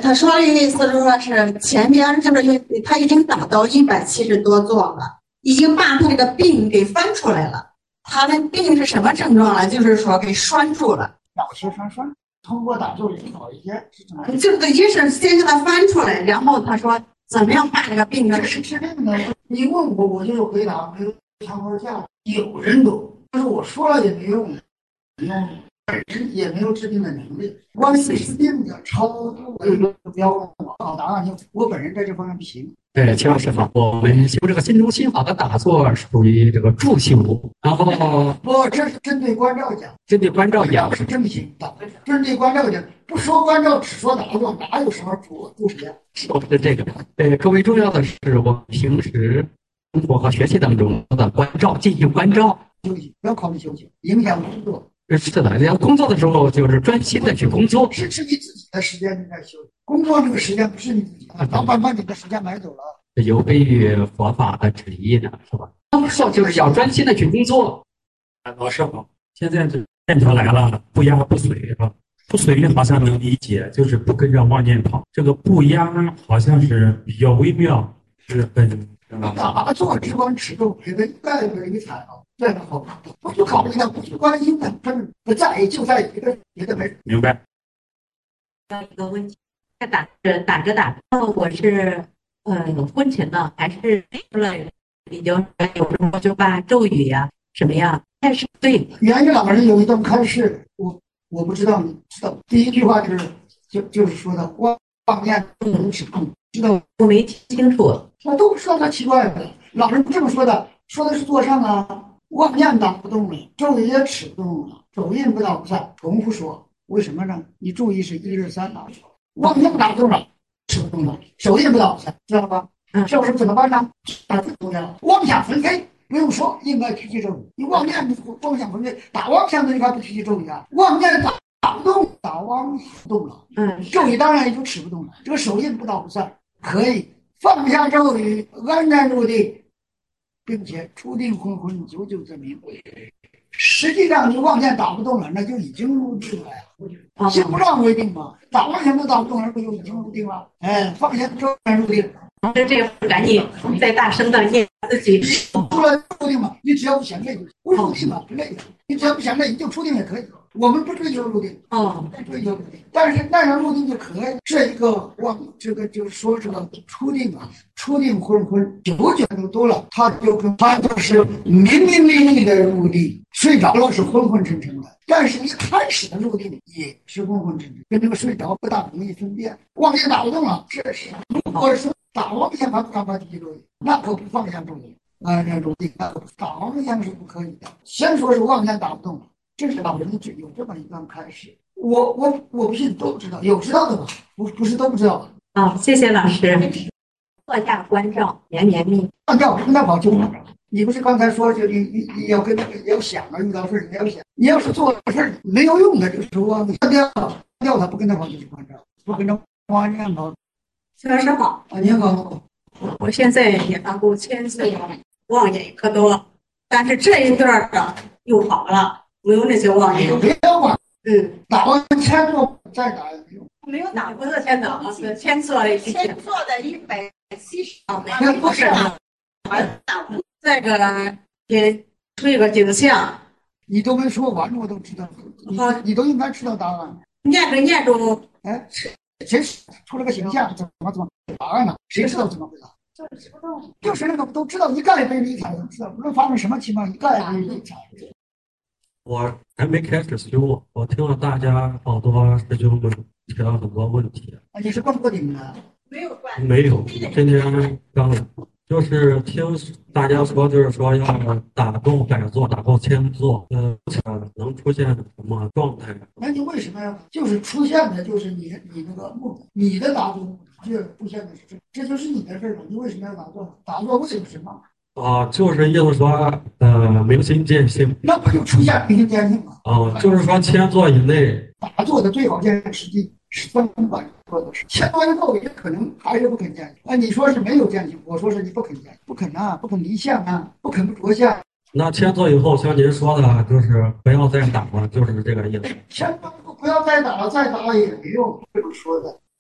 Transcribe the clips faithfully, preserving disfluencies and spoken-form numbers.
他说的意思就是说是前边就是他已经打到一百七十多座了，已经把他这个病给翻出来了。他的病是什么症状呢？就是说给拴住了， 脑血栓栓，通过打坐也好一些，是这么。 就是医生先给他翻出来，然后他说怎么样把这个病呢？ 是治病的。你问我，我就回答，没有强迫下，有人懂，但是我说了也没用，没用。本人也没有治病的能力，关系是病的超度的一个标准。好答案就我本人在这方面不行。 对，秦老师好，我们修这个心中心法的打坐属于这个助性物，然后不，这是针对关照讲， 针对关照讲是真不行，打针对关照讲，不说关照，只说打坐，哪有什么助助谁呀？ 说的这个，呃，更为重要的是我们平时生活和学习当中的关照，进行关照， 休息，不要考虑休息，影响工作。 是的，你要工作的时候就是专心的去工作， 是是你自己的时间你在休息，工作这个时间不是你自己的，老板把你的时间买走了。 有悖于佛法的旨意的，是吧？说就是要专心的去工作。 老师好，现在这线条来了，不压不随是吧？不随好像能理解，就是不跟着妄念跑。这个不压好像是比较微妙，是很打坐只管持咒，给他盖个一彩啊。这个好，不去考虑他，不去关心他，他不在意就在意，别的别的没。 明白。 一个问题，在打着打着打着，我是呃昏沉了，还是了比较有时候就把咒语呀、啊、什么呀开始对。 原来老人有一段开示，我我不知道你知道，第一句话就是就就是说的妄妄念不止控，知道我没听清楚。 那都说他奇怪的，老人这么说的，说的是坐上啊。妄念打不动了，咒语也持不动了，手印不打不散。重复说，为什么呢？你注意是一日三打，妄念打不动了，持不动了，手印不打不散，知道吧？嗯，这时候怎么办呢？打最重要，妄想分开，不用说，应该提起咒语。你妄念妄想分开，打妄想的应该不提起咒语啊。妄念打打不动，打妄想动了，嗯，咒语当然也就持不动了。这个手印不打不散，可以放下咒语，安然入定。并且初定昏昏，久久则明。实际上你妄念打不动了，那就已经入定了呀。心不让为定嘛，打妄想都打不动了，不就已经入定了？哎，放下咒然入定。 这这个赶紧再大声的念自己。 出来入定嘛，你只要不嫌累就不入定嘛，不累。你只要不嫌累，你就出定也可以。我们不追求入定，哦，不追求入定，但是那样入定就可以。这一个妄，这个就是说这个初定啊，初定昏昏，久久就多了，他就他就是明明利利的入定，睡着了是昏昏沉沉的，但是一开始的入定也是昏昏沉沉，跟这个睡着不大容易分辨。妄念打不动了，这是如果是打妄想还不敢把体入定，那可不放下入定啊，这入定打妄想是不可以的。先说是妄想打不动了。这是老人只有这么一段开始，我我我不信都不知道，有知道的吧？不不是都不知道。 好、哦，谢谢老师。坐下关照，绵绵密。 关照跟他跑就关照。你不是刚才说就你你你要跟那个要想啊，遇到事你要想，你要是做事没有用的，就是说你掉掉他不跟他跑就是关照，不跟他关念跑。 徐老师好啊，你好， 我现在也发过千次妄念可多，但是这一段啊又好了。没有那些妄念， 不要忘，嗯，打完千座再打也没用。 没有打过的千座，是千座的， 千座的一百七十。 那不是，再个呢，给出一个景象， 你都没说完，我都知道。 好， 你都应该知道答案。 念着念着， 哎，谁出了个形象，怎么怎么答案呢？谁知道怎么回答？ 就是不动， 就是那个都知道，一概非一采，都知道，无论发生什么情况，一概非一采。 我还没开始修，我听了大家好多师兄们提到很多问题。 啊，你是关过顶的？ 没有关。 没有，今天刚来，就是听大家说，就是说要打够百座，打够千座，呃，能出现什么状态？ 那你为什么呀？就是出现的，就是你你那个目的，你的打坐是出现的是这，这就是你的事儿了。你为什么要打坐？打坐为什么？ 啊，就是意思说，呃，明心见性， 那不就出现明心见性吗？ 啊，就是说千座以内打坐的最好见实际是三百做的事，千座以后也可能还是不肯见性。啊，你说是没有见性，我说是你不肯见，不肯啊，不肯离相啊，不肯不着相。 那千座以后，像您说的，就是不要再打了，就是这个意思。 千座不要再打了，再打也没用，这么说的。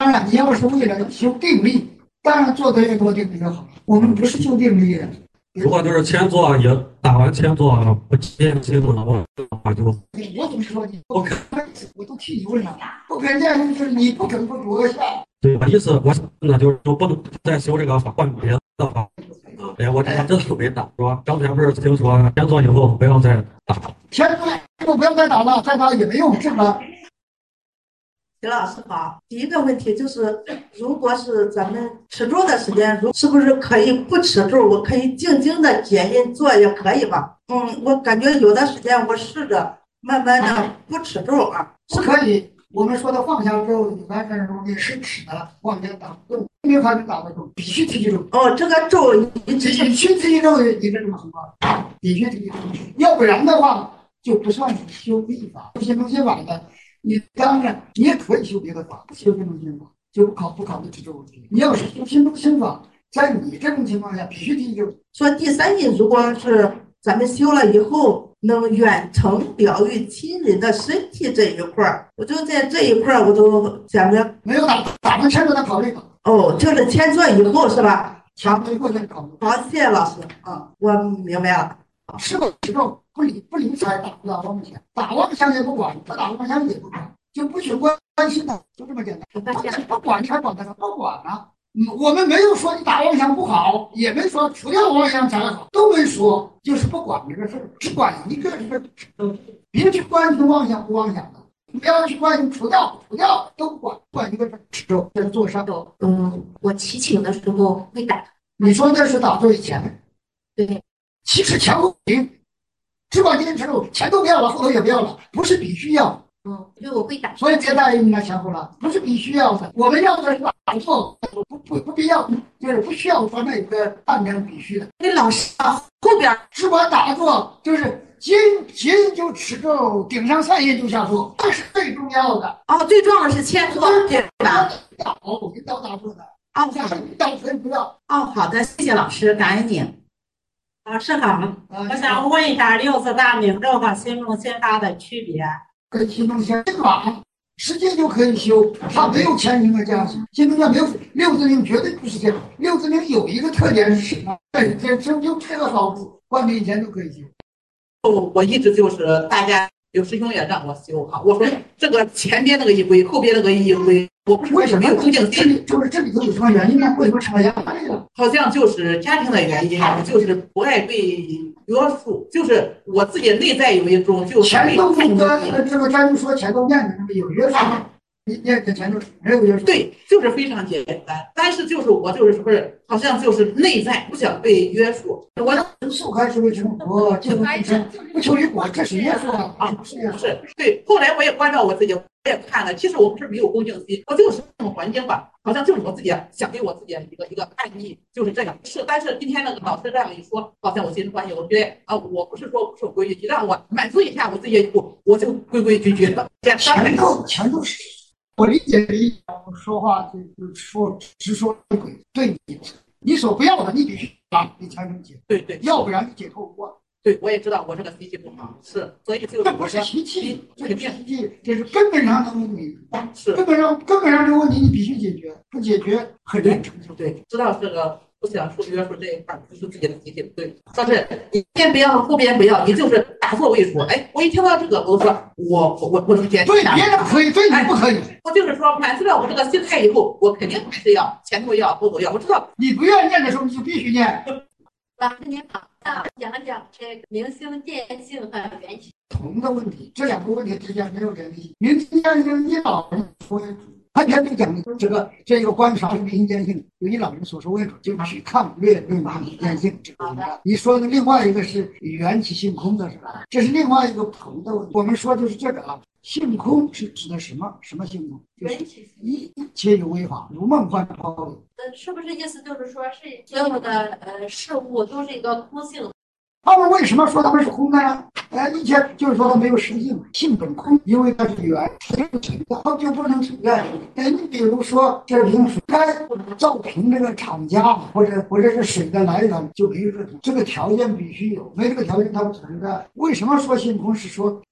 当然，你要是为了修定力，当然做得越多定力越好。我们不是修定力的。 如果就是前座也打完前座不见性了，我的话就我怎么说你不肯？我都替你问了，不肯练就是你不肯不着下。 对，我意思我那就是说不能再修这个换别的法。哎，我这这都没打是吧？刚才不是听说前座以后不要再打， 前座以后不要再打了，再打也没用，是吧？ 徐老师好，第一个问题就是，如果是咱们持咒的时间，如是不是可以不持咒？我可以静静的接引做也可以吧？嗯，我感觉有的时间我试着慢慢的不持咒啊， 是可以。我们说的放下咒，一般是容易是持的，往前打不动，没有法子打得动，必须提起咒。 哦，这个咒一直必须提起咒，一个这种情况，必须提起咒，要不然的话就不算是修秘法，修中心法的。你当然你也可以修别的法，不修心中心法就不考不考虑持咒问题。你要是修心中心法，在你这种情况下必须提起咒。 说第三点，如果是咱们修了以后能远程疗愈亲人的身体这一块儿，我就在这一块儿我都想着没有打打完前座再考虑吧。 哦，就是前座以后是吧？ 前座以后再考虑。 好，谢谢老师啊，我明白了。 是否持咒不理不理睬，打不打妄想，打妄想也不管，不打妄想也不管，就不去关心他，就这么简单。不管才管他，不管啊。嗯，我们没有说你打妄想不好，也没说除掉妄想才好，都没说，就是不管这个事儿，只管一个事儿，别去关心妄想不妄想的，不要去关心除掉除掉，都不管，管一个事儿，持咒在做上。 嗯，我祈请的时候会打。 你说那是打坐以前？ 对。 其实前后停，只管坚持住，前头不要了，后头也不要了，不是必须要。 嗯，因为我会打， 所以别答应人家前后了，不是必须要的。我们要的是打坐，不不不必要，就是不需要说那个按照必须的。 那老师啊，后边只管打坐，就是紧紧就持咒，顶上三印就下坐，这是最重要的。 哦，最重要的是前坐，对吧？ 导引导打坐的。 哦， 引导可以不要。 哦，好的，谢谢老师，感恩你。 老师好，我想问一下六字大明咒和心中心法的区别。 跟心中心法直接就可以修，它没有前行的加持。心中心没有六字命，绝对不是这样。六字命有一个特点是什么？对，这这就这个好处，关闭以前都可以修。 我我一直就是大家有师兄也让我修哈，我说这个前边那个一归，后边那个一归，我不是为什么没有恭敬心， 就是这里头有什么原因呢？为什么什么压力了？ 好像就是家庭的原因，就是不爱被约束，就是我自己内在有一种就是前头那个这个咱就说前头念的那个有约束，你念的前头没有约束。 对，就是非常简单，但是就是我就是不是好像就是内在不想被约束，我速开是为成佛，见不成不求于果，这是约束啊， 啊不是不是对。后来我也关照我自己，我也看了，其实我不是没有恭敬心，我就是这种环境吧，好像就是我自己想给我自己一个一个案例，就是这样。是，但是今天那个老师这样一说，好像我心里关系，我觉得啊，我不是说不守规矩，你让我满足一下我自己，我我就规规矩矩的。 全都全都是。我理解理解，我说话就就说直说对对你，你所不要的，你必须啊，你才能解。 对对， 要不然你解脱不过。 对，我也知道我这个脾气不好，是，所以就这不是脾气，这肯是脾气，这是根本上的问题。 是根本上根本上这个问题你必须解决，不解决很难成就。 对，知道这个不想受约束这一块不是自己的脾气不对，说是你先不要，后边不要，你就是打坐为主。哎，我一听到这个，我就说我我我我能坚持。 对别人可以，对你不可以。 我就是说满足了我这个心态以后，我肯定还是要前头要后头要。我知道你不愿意念的时候，你就必须念。 老师您好，那讲讲这个明星见性和缘起同的问题，这两个问题之间没有联系。明星见性以老人说为主，他前面讲的这个这个观察明星见性，有以老人所说为主，就去抗略论明星见性这个。你说的另外一个是缘起性空的是吧？这是另外一个同的问题。我们说就是这个啊。性空是指的什么？什么性空？就是一切有为法，如梦幻泡影。 呃，是不是意思就是说是所有的呃事物都是一个空性？ 他们为什么说他们是空的呢？呃，一切就是说它没有实性，性本空，因为它是缘，它就存在，它就不能存在。呃，你比如说这瓶水，该造瓶这个厂家或者或者是水的来源，就比如说这个条件必须有，没这个条件它不存在。为什么说性空？是说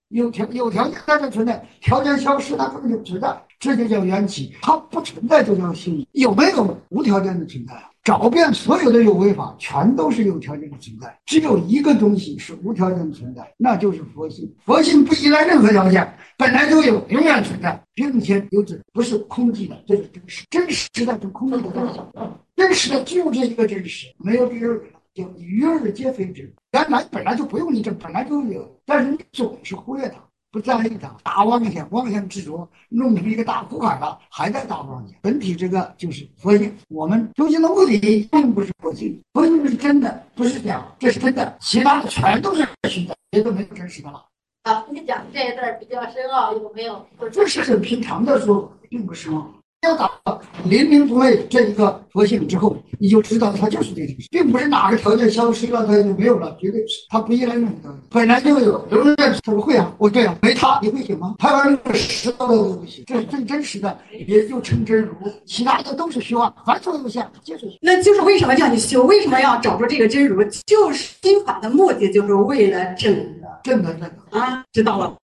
有条有条件它就存在，条件消失它根本就不存在，这就叫缘起。它不存在就叫性。有没有无条件的存在啊？找遍所有的有为法，全都是有条件的存在，只有一个东西是无条件的存在，那就是佛性。佛性不依赖任何条件，本来就有，永远存在，并且有指，不是空寂的，这是真实，真实的跟空寂的东西，真实的只有这一个真实，没有第二个。就鱼儿皆非真，原来本来就不用你这，本来就有，但是你总是忽略它，不在意它，大妄想，妄想执着，弄成一个大苦海了，还在大妄想。本体这个就是佛性，我们修行的目的并不是佛性，佛性是真的，不是假，这是真的，其他的全都是虚的，别的没有真实的了。 啊，你讲这一段比较深奥，有没有？ 这是很平常的说，并不是吗？要达到临明不昧这一个佛性之后，你就知道它就是这个，并不是哪个条件消失了它就没有了，绝对是它不依赖任何条件，本来就有。有人他说会啊，我对啊，没它你会醒吗？它玩那个实到的东西，这是最真实的，也就成真如，其他的都是虚妄，凡所有相，皆是虚。 那就是为什么叫你修？为什么要找出这个真如？就是心法的目的，就是为了真的， 真的，真的啊，知道了。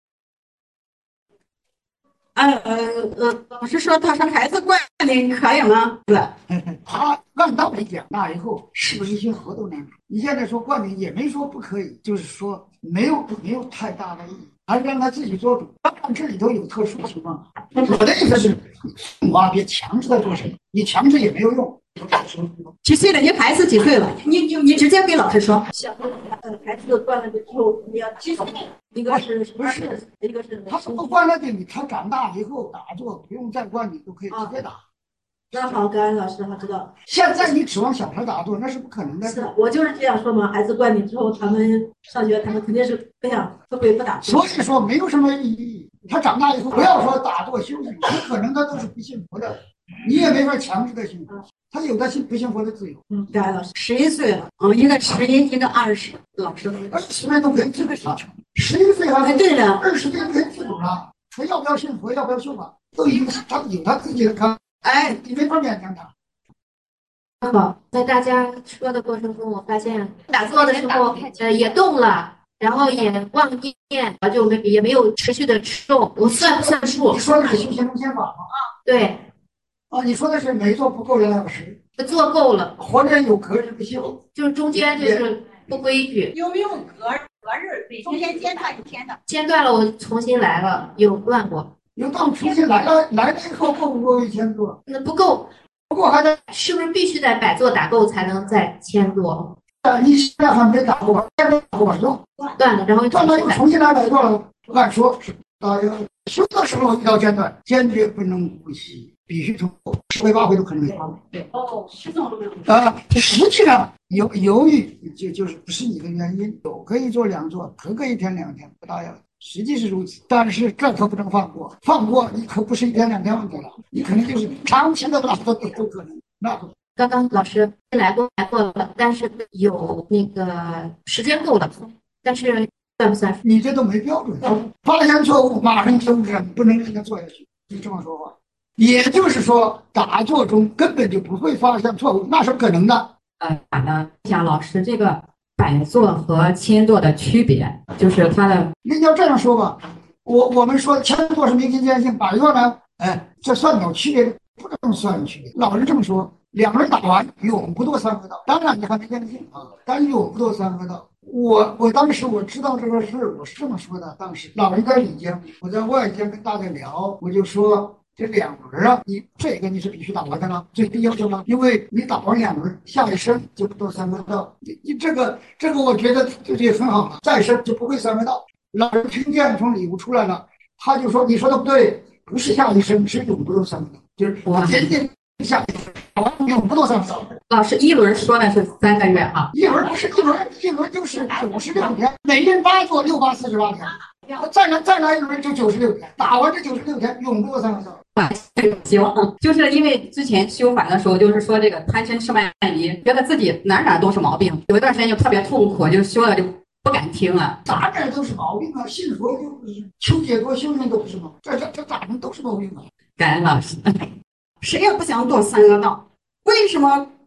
呃呃呃，老师说，他说孩子惯你可以吗？是， 他按道理讲，那以后是不是一些活动呢？你现在说惯你也没说不可以，就是说没有没有太大的意义，还是让他自己做主。当然这里头有特殊情况，我的意思是，父母啊别强制他做什么，你强制也没有用。 几岁了？你孩子几岁了？你你你直接跟老师说。 小呃孩子惯了之后，你要记住，一个是不是， 一个是他不惯了你，他长大以后打坐不用再惯你，都可以直接打。 那好，感恩老师，我知道。 现在你指望小孩打坐，那是不可能的。 是我就是这样说嘛，孩子惯你之后，他们上学，他们肯定是不想，会不会不打坐？ 所以说没有什么意义。他长大以后，不要说打坐修行，有可能他都是不信佛的，你也没法强制他信佛。他有他信不信佛的自由。 嗯，感恩老师。 十一岁了，嗯，一个十一，一个二十，老师。 二十岁都可以这个事情，十一岁还对了， 二十岁可以自主了。说要不要信佛，要不要修法，都已经他有他自己的看。哎，你没法勉强他。 好，在大家说的过程中，我发现打坐的时候，呃，也动了，然后也妄念，就没也没有持续的动。我算不算数？ 你说的是修行中仙法吗？ 啊，对。 哦，你说的是没做不够两小时， 做够了， 活着有隔日不休， 就是中间就是不规矩。 有没有隔隔日？中间间断一天的？ 间断了，我重新来了，有断过。 有当重新来了，来了以后够不够一千多？ 那不够。 不过还得是不是必须在百座打够才能再千座？ 啊，你现在还没打过，现在打过用断了，然后断了又重新来百座了。按说是大家修的时候遇到间断，坚决不能呼吸，必须从十回八回都可能有。 哦，是这种啊，实际上犹犹豫就就是不是你的原因，有可以做两座，可可以一天两天，不大要。实际是如此，但是这可不能放过，放过你可不是一天两天问题了，你可能就是长期的拉都都可能。那刚刚老师来过来过了，但是有那个时间够了，但是算不算？ 你这都没标准，发现错误马上纠正，不能让他做下去。你这么说话，也就是说打坐中根本就不会发现错误，那是不可能的。 呃，呢，想老师这个。百座和千座的区别，就是它的。 那要这样说吧，我我们说千座是明心见性，百座呢，哎，这算有区别，不能算有区别。老是这么说，两人打完永不堕三恶道，当然你还没见性啊，但永不堕三恶道。我我当时我知道这个事，我是这么说的。当时老人在里间，我在外间跟大家聊，我就说。这两轮啊，你这个你是必须打完的了，最低要求了，因为你打完两轮，下一生就不堕三恶道。你你这个这个，我觉得这也很好了，再生就不会三恶道。老人听见从里屋出来了，他就说：“你说的不对，不是下一生，是永不堕三恶道，就是我仅仅下一生打完永不堕三恶道。” 老师一轮说的是三个月啊， 一轮不是一轮，一轮就是九十六天，每人八座，六八四十八天。再来再来一轮就九十六天，打完这九十六天永不堕三恶道。 希望就是因为之前修法的时候，就是说这个贪嗔痴慢疑，觉得自己哪哪都是毛病，有一段时间就特别痛苦，就修了就不敢听了。 哪哪都是毛病啊！信佛就是求解脱修行都不是毛病，这这这咋都是毛病啊！ 感恩老师， 谁也不想堕三恶道，为什么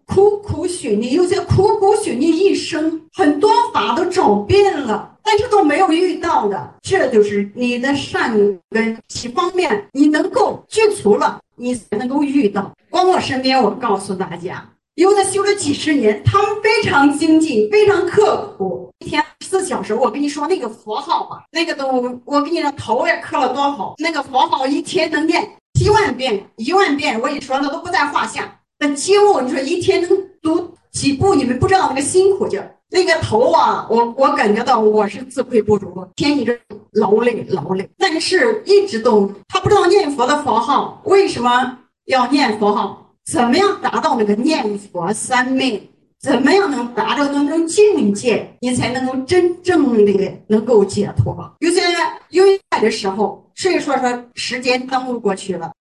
苦苦许你，有些苦苦许你一生，很多法都找遍了，但是都没有遇到的。这就是你的善根几方面，你能够具足了，你才能够遇到。光我身边，我告诉大家，有的修了几十年，他们非常精进，非常刻苦，一天二十四小时。我跟你说那个佛号啊，那个都我跟你说头也磕了多好，那个佛号一天能念七万遍、一万遍，我跟你说那都不在话下。那经我你说一天能读几部，你们不知道那个辛苦劲儿。那个头啊，我我感觉到我是自愧不如，天一直劳累劳累，但是一直都他不知道念佛的佛号，为什么要念佛号？怎么样达到那个念佛三昧？怎么样能达到那种境界，你才能够真正的能够解脱？有些有些的时候，所以说说时间耽误过去了。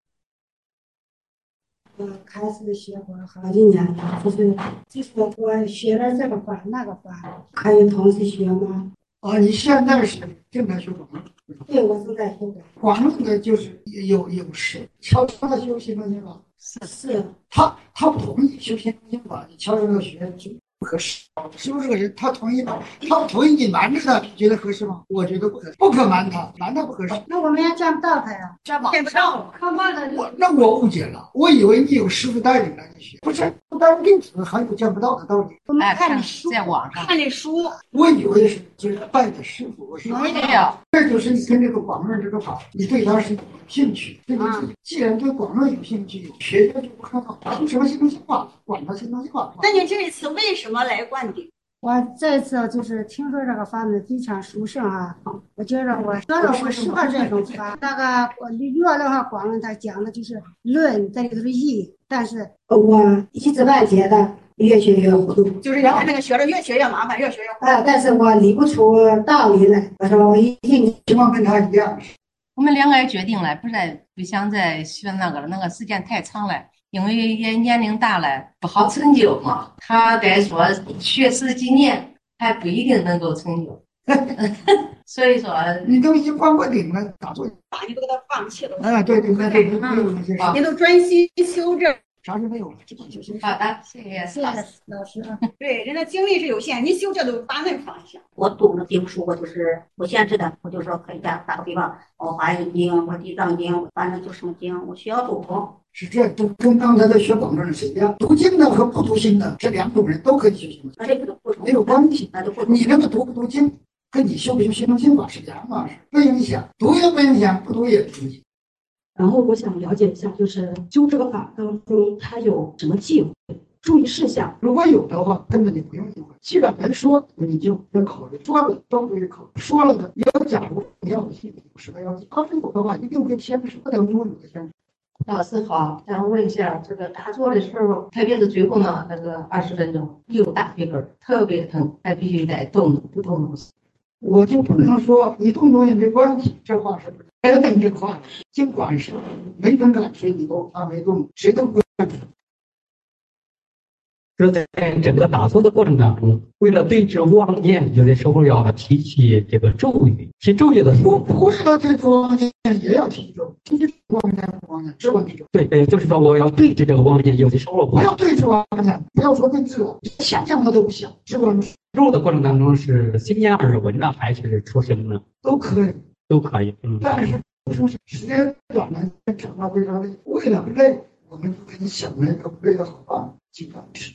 我开始学佛好几年了，就是就是我学了这个法那个法，可以同时学吗？ 啊，你现在是正在学广论？ 对，我正在学的。 广论的就是有有时悄悄的修心中心法， 是是， 他他不同意修心中心法，你悄悄的学就不合适，是不是合适？他同意吗？他不同意你瞒着他，你觉得合适吗？我觉得不合适，不可瞒他，瞒他不合适。 那我们也见不到他呀， 见不到， 看慢了。 我那我误解了，我以为你有师傅带领来你学，不是不带弟子还有见不到的道理。 我们看的书， 在网上看的书， 我以为是就是拜的师傅，我说没有， 这就是你跟这个广论这个法，你对它是有兴趣。这个嗯， 既然对广论有兴趣，学学就不可能从什么新东西法，管他新东西法。 那你这一次为什么来灌顶？ 我这次就是听说这个法门非常殊胜啊，我觉着我觉着我适合这种法。那个我越的话，广论他讲的就是论，这里头是义，但是我一知半解的，越学越糊涂。 就是原来那个学着越学越麻烦，越学越糊涂。 啊，但是我理不出道理来。我说我一定情况跟他一样。 我们两个也决定了，不再不想再学那个了，那个时间太长了。因为也年龄大了，不好成就嘛。他再说学十几年，还不一定能够成就。所以说， 你都已经灌过顶了，咋做？ 把你都给他放弃了。 哎，对对对对对，没有那些事。 你都专心修正。 啥事没有了，基本就行。 好的，谢谢谢谢老师啊。 对，人家精力是有限，你修这都把那放下。 我读的经书，我就是不限制的，我就说可以打打个比方，我华严经，我地藏经，反正就什么经，我需要读。 是这都跟刚才的学广论是一样，读经的和不读经的这两种人都可以学心法，没有关系。你那个读不读经，跟你修不修心中心法是两码事，不影响，读也不影响，不读也不影响。 然后我想了解一下，就是修这个法当中，它有什么忌讳、注意事项？ 如果有的话，根本就不用忌讳。既然没说，你就要考虑；说了都不会考虑，说了的要假如你要有心理有什么要紧，他没有的话，一定会先说的，因为有的先。 老师好，想问一下，这个打坐的时候，特别是最后呢那个二十分钟，右大腿根特别疼，还必须得动，不动。 我就不能说你动动也没关系，这话是不是？哎，这话尽管是没人敢谁你动，他没动，谁都不敢。 说在整个打坐的过程当中，为了对治妄念，有的时候要提起这个咒语。提咒语的时候， 不是要对治妄念也要提咒，提妄念不妄念，治妄念。 对，也就是说我要对治这个妄念，有的时候不要对治妄念，不要说对治了，想想他都不想，治妄念。 咒的过程当中是心念耳闻呢，还是出声呢？ 都可以， 都可以。嗯， 但是说时间短了，讲话非常累，为了累，我们就给你想了一个累的好办法，尽量吃。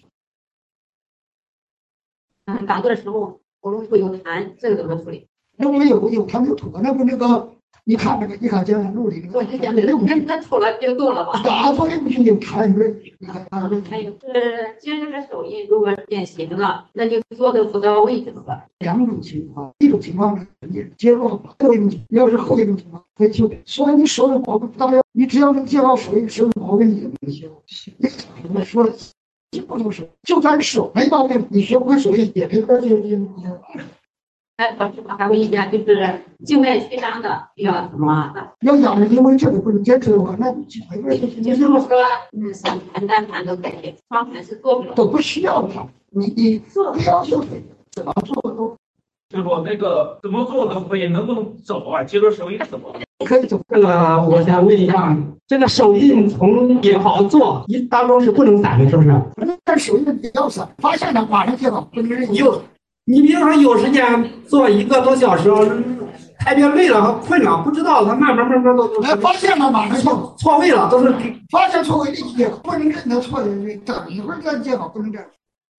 嗯，打坐的时候喉咙会有痰，这个怎么处理？ 如果有有痰有吐，那不那个，你看那个《一卡经》录里那个， 我就讲那那那吐了就够了吧？ 打坐也必须有痰，你看啊。 还有是，既然这个手印如果变形了，那就坐的不到位怎么办？ 两种情况，一种情况是你接受后一种情况，要是后一种情况可以修改。虽然你手有毛病，当然你只要能接到手印，手有毛病你就能修。我说了。不能手，就算手没毛病，你学不会手艺也没关系。 哎，老师还问一下，就是静脉曲张的要怎么？ 要养的，因为这个不能坚持的话，那你没关系。 就是我说，嗯，三盘单盘都可以，双盘是做不了， 都不需要它。你你做不要求怎么做都就是说那个怎么做的会能不能走啊？接着手印怎么？ 可以走。这个我想问一下，这个手印从也好做，一当中是不能散的，是不是？ 但手印比较散，发现了马上接好，不能任意。 有，你比如说有时间做一个多小时，特别累了和困了，不知道他慢慢慢慢都哎，发现了马上错错位了，都是发现错位立即接好，不能认得错的人等一会儿再接好，不能这样。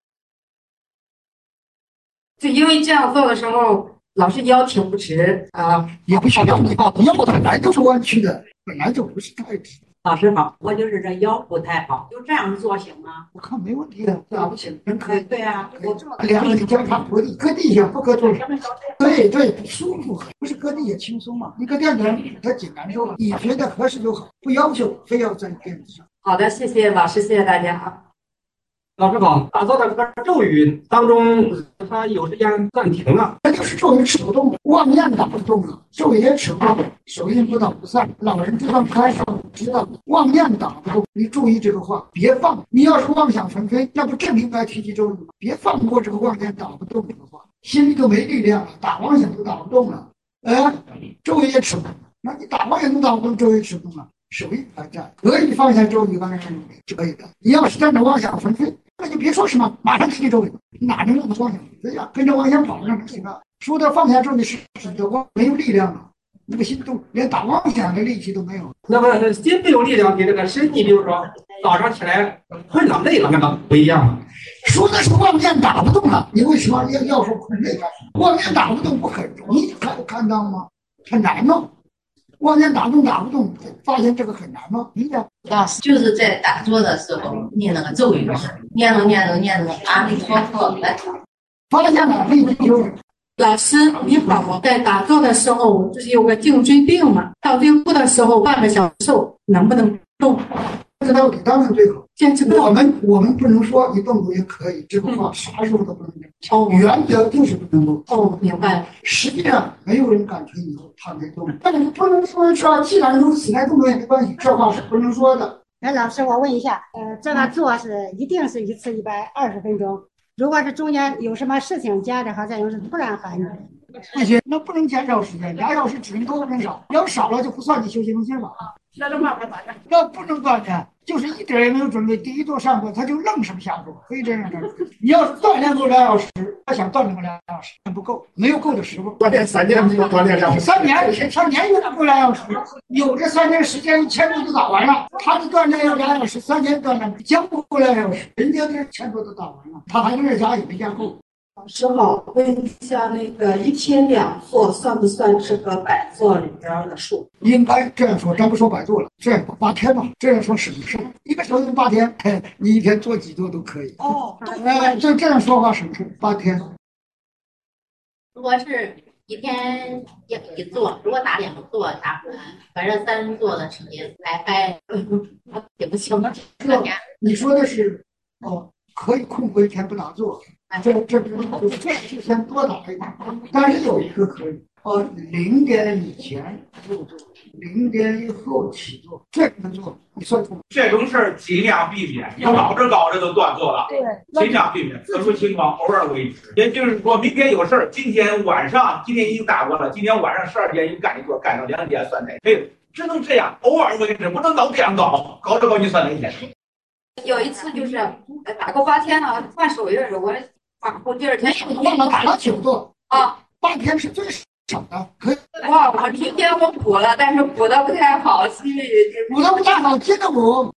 就因为这样做的时候，老是腰挺不直啊， 也不需要你腰本来就是弯曲的，本来就不是太直。 老师好，我就是这腰不太好，就这样做行吗？ 我看没问题的，这样不行，真可以。 对呀，我这么两个交叉搁地，搁地下不搁桌上。对对，舒服，不是搁地也轻松嘛。你搁垫子上它紧难受了，你觉得合适就好，不要求非要在垫子上。 好的，谢谢老师，谢谢大家啊。 老师好，打坐的这个咒语当中，它有时间暂停了， 那就是咒语持不动了，妄念打不动了，咒语也持不动了，手印不倒不散。老人就算开始知道妄念打不动，你注意这个话，别放。你要是妄想纷飞，那不正应该提起咒语吗？别放过这个妄念打不动这个话，心里都没力量了，打妄想都打不动了，哎，咒语也持不动，那你打妄想都打不动，咒语持不动了。手印还在，可以放下咒语，刚才是可以的。你要是站着妄想纷飞，那就别说什么，马上提起咒语，哪能让他妄想纷飞呀？跟着妄想跑那能行啊？说的放下咒语是是的，我没有力量了，那个心都连打妄想的力气都没有。 那么心没有力量，跟这个身体，比如说早上起来困了累了，那个不一样了。 说的是妄念打不动了，你为什么要要说困累干？妄念打不动不很容易看看到吗？很难吗？妄念打动打不动，发现这个很难吗？你讲， 老师就是在打坐的时候念那个咒语，念着念着念着，阿弥陀佛来。 发现了，立即就。 老师你好，我在打坐的时候就是有个颈椎病嘛，到最后的时候半个小时能不能动？ 这到底当然最好。 坚持我们我们不能说你动作也可以，这个话啥时候都不能讲。哦，原则就是不能动。 哦，明白。 实际上没有人敢推你他没动，但是不能说说既然如此，来动作也没关系，这话是不能说的。 哎，老师，我问一下，呃，这个做是一定是一次一百二十分钟，如果是中间有什么事情加着，好像有是突然喊你。 不行，那不能减少时间，俩小时只能多不能少，要少了就不算你休息中心了。 那这慢慢锻炼， 那不能锻炼，就是一点也没有准备，第一桌上课他就愣什么下桌，可以这样的。你要是锻炼够两小时，他想锻炼够两小时，那不够，没有够的时候。 锻炼三年没有锻炼两小时， 三年三年也够两小时，有这三年时间一千多就打完了，他的锻炼要两小时，三年锻炼将不够两小时，人家这千多都打完了，他还二加也没加够。 老师好，问一下那个一天两坐算不算是个百坐里边的数？ 应该这样说，咱不说百坐了，这样八天吧，这样说省事。一个手印八天，哎，你一天做几坐都可以。哦，哎，就这样说话省事，八天。 如果是一天一一坐，如果打两坐打不完，反正三坐的时间来拍，也不行。 你说的是哦，可以空过一天不打坐。这这不这之前多打一点，但是有一个可以，哦，零点以前入座，零点以后起坐，这个做你算错。 这种事儿尽量避免，你搞着搞着就断座了， 对， 尽量避免，特殊情况偶尔为之。也就是说明天有事儿，今天晚上今天已经打过了，今天晚上十二点已经干一座，干到两点算哪？哎，只能这样，偶尔为之，不能老这样搞，搞着搞你算哪一天。 有一次就是打过八天了，换手印我。往后第二天忘了打了九座啊， 八天是最少的，可以。 哇，我今天我补了，但是补的不太好，心里补的不太好，接着补。